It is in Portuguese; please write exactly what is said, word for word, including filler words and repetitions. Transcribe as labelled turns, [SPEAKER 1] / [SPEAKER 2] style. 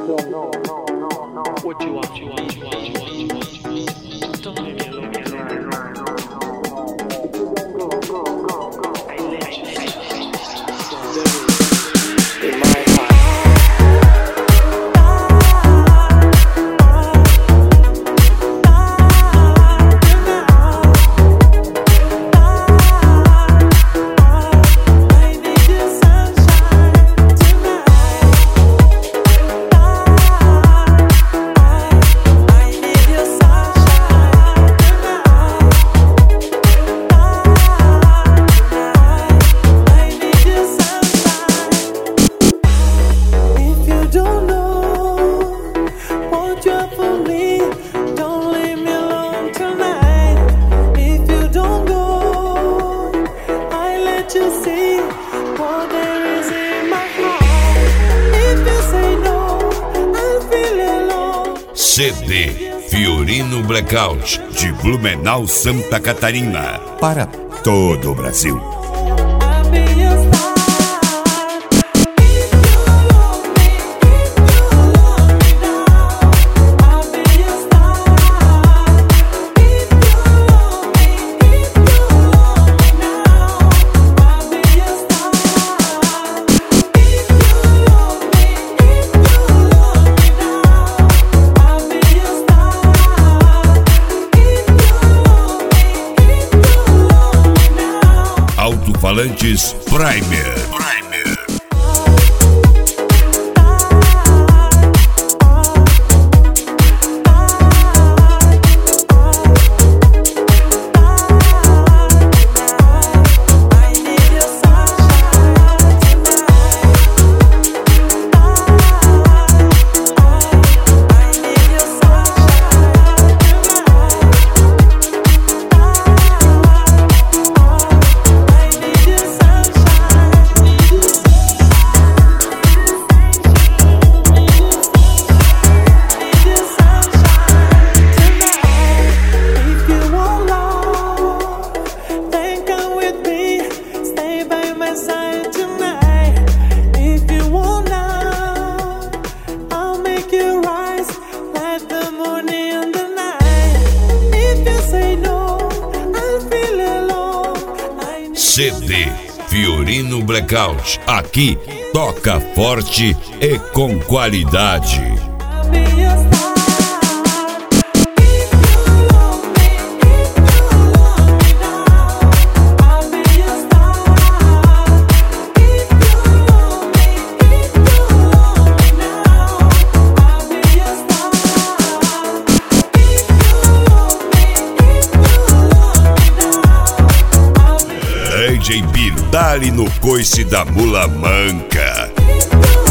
[SPEAKER 1] What you want, you want, you want, you want, you want, you want. Don't leave me alone, alone, alone. I let you in my heart.
[SPEAKER 2] C D Fiorino Blackout de Blumenau, Santa Catarina, para todo o Brasil. Alto-falantes Primer. C D Fiorino Blackout. Aqui toca forte e com qualidade. D J Birdali no coice da Mula Manca.